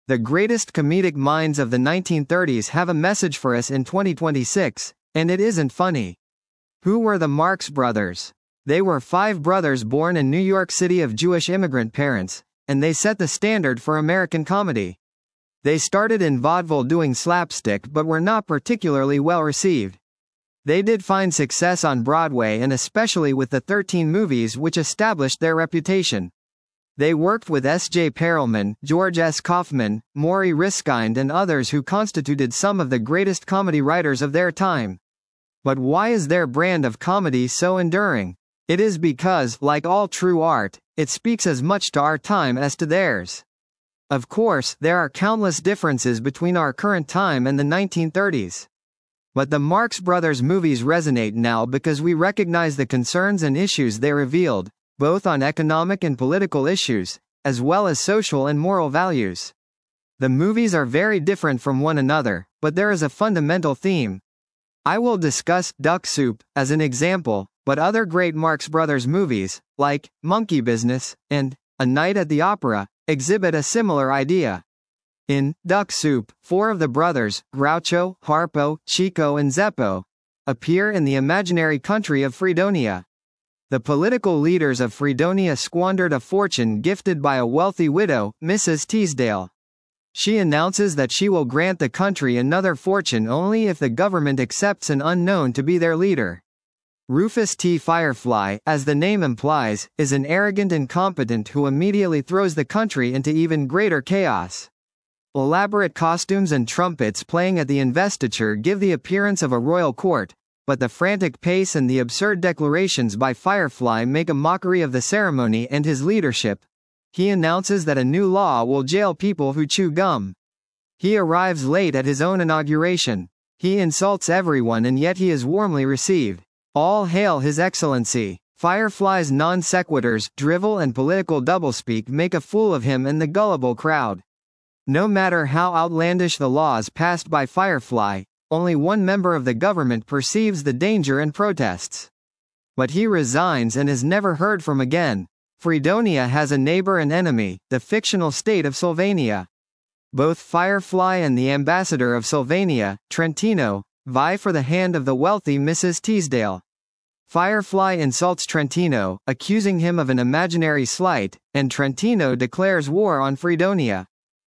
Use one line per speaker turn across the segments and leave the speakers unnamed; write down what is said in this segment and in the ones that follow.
The greatest comedic minds of the 1930s have a message for us in 2026, and it isn't funny. Who were the Marx Brothers? They were 5 brothers born in New York City of Jewish immigrant parents, and they set the standard for American comedy. They started in vaudeville doing slapstick but were not particularly well received. They did find success on Broadway and especially with the 13 movies which established their reputation. They worked with S.J. Perelman, George S. Kaufman, Maury Riskind and others who constituted some of the greatest comedy writers of their time. But why is their brand of comedy so enduring? It is because, like all true art, it speaks as much to our time as to theirs. Of course, there are countless differences between our current time and the 1930s. But the Marx Brothers movies resonate now because we recognize the concerns and issues they revealed, both on economic and political issues, as well as social and moral values. The movies are very different from one another, but there is a fundamental theme. I will discuss Duck Soup as an example, but other great Marx Brothers movies, like Monkey Business and A Night at the Opera, exhibit a similar idea. In Duck Soup, 4 of the brothers, Groucho, Harpo, Chico and Zeppo, appear in the imaginary country of Fredonia. The political leaders of Fredonia squandered a fortune gifted by a wealthy widow, Mrs. Teasdale. She announces that she will grant the country another fortune only if the government accepts an unknown to be their leader. Rufus T. Firefly, as the name implies, is an arrogant incompetent who immediately throws the country into even greater chaos. Elaborate costumes and trumpets playing at the investiture give the appearance of a royal court, but the frantic pace and the absurd declarations by Firefly make a mockery of the ceremony and his leadership. He announces that a new law will jail people who chew gum. He arrives late at his own inauguration. He insults everyone and yet he is warmly received. All hail His Excellency. Firefly's non sequiturs, drivel and political doublespeak make a fool of him and the gullible crowd. No matter how outlandish the laws passed by Firefly, only one member of the government perceives the danger and protests. But he resigns and is never heard from again. Fredonia has a neighbor and enemy, the fictional state of Sylvania. Both Firefly and the ambassador of Sylvania, Trentino, vie for the hand of the wealthy Mrs. Teasdale. Firefly insults Trentino, accusing him of an imaginary slight, and Trentino declares war on Fredonia.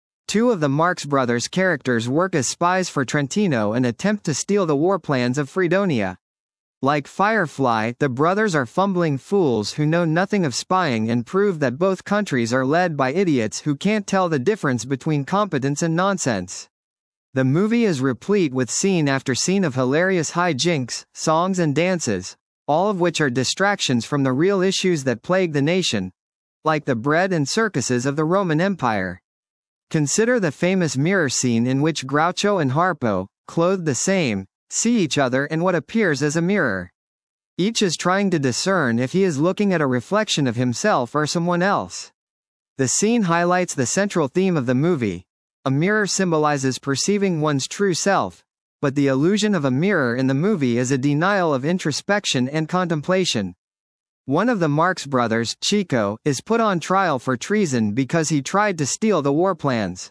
2 of the Marx Brothers characters work as spies for Trentino and attempt to steal the war plans of Fredonia. Like Firefly, the brothers are fumbling fools who know nothing of spying and prove that both countries are led by idiots who can't tell the difference between competence and nonsense. The movie is replete with scene after scene of hilarious hijinks, songs and dances, all of which are distractions from the real issues that plague the nation, like the bread and circuses of the Roman Empire. Consider the famous mirror scene in which Groucho and Harpo, clothed the same, see each other in what appears as a mirror. Each is trying to discern if he is looking at a reflection of himself or someone else. The scene highlights the central theme of the movie. A mirror symbolizes perceiving one's true self, but the illusion of a mirror in the movie is a denial of introspection and contemplation. One of the Marx brothers, Chico, is put on trial for treason because he tried to steal the war plans.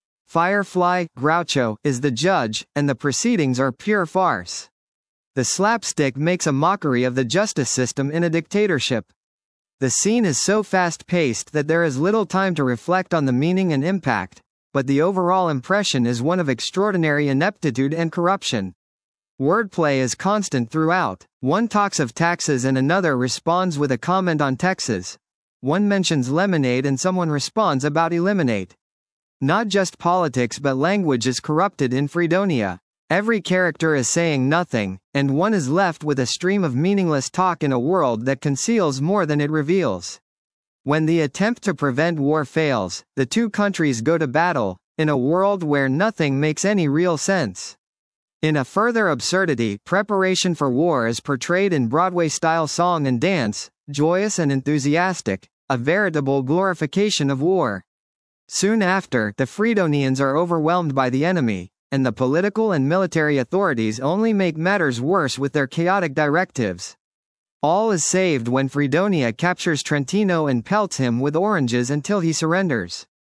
Firefly, Groucho, is the judge, and the proceedings are pure farce. The slapstick makes a mockery of the justice system in a dictatorship. The scene is so fast-paced that there is little time to reflect on the meaning and impact, but the overall impression is one of extraordinary ineptitude and corruption. Wordplay is constant throughout. One talks of taxes and another responds with a comment on Texas. One mentions lemonade and someone responds about eliminate. Not just politics but language is corrupted in Fredonia. Every character is saying nothing, and one is left with a stream of meaningless talk in a world that conceals more than it reveals. When the attempt to prevent war fails, the 2 countries go to battle, in a world where nothing makes any real sense. In a further absurdity, preparation for war is portrayed in Broadway-style song and dance, joyous and enthusiastic, a veritable glorification of war. Soon after, the Fredonians are overwhelmed by the enemy, and the political and military authorities only make matters worse with their chaotic directives. All is saved when Fredonia captures Trentino and pelts him with oranges until he surrenders.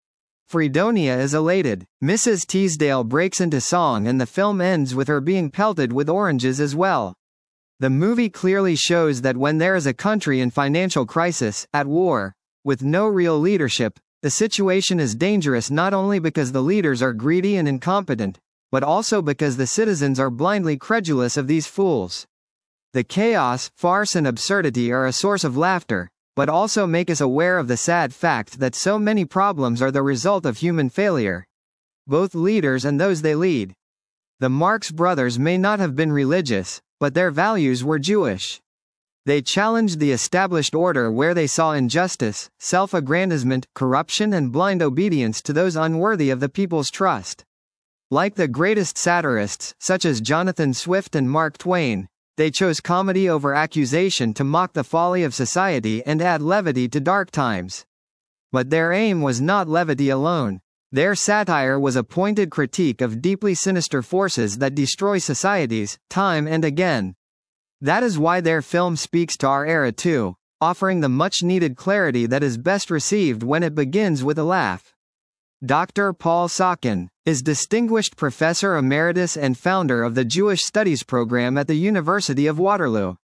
Fredonia is elated. Mrs. Teasdale breaks into song and the film ends with her being pelted with oranges as well. The movie clearly shows that when there is a country in financial crisis, at war, with no real leadership, the situation is dangerous not only because the leaders are greedy and incompetent, but also because the citizens are blindly credulous of these fools. The chaos, farce and absurdity are a source of laughter, but also make us aware of the sad fact that so many problems are the result of human failure. Both leaders and those they lead. The Marx Brothers may not have been religious, but their values were Jewish. They challenged the established order where they saw injustice, self-aggrandizement, corruption and blind obedience to those unworthy of the people's trust. Like the greatest satirists, such as Jonathan Swift and Mark Twain, they chose comedy over accusation to mock the folly of society and add levity to dark times. But their aim was not levity alone. Their satire was a pointed critique of deeply sinister forces that destroy societies, time and again. That is why their film speaks to our era too, offering the much-needed clarity that is best received when it begins with a laugh. Dr. Paul Sokin is Distinguished Professor Emeritus and founder of the Jewish Studies program at the University of Waterloo.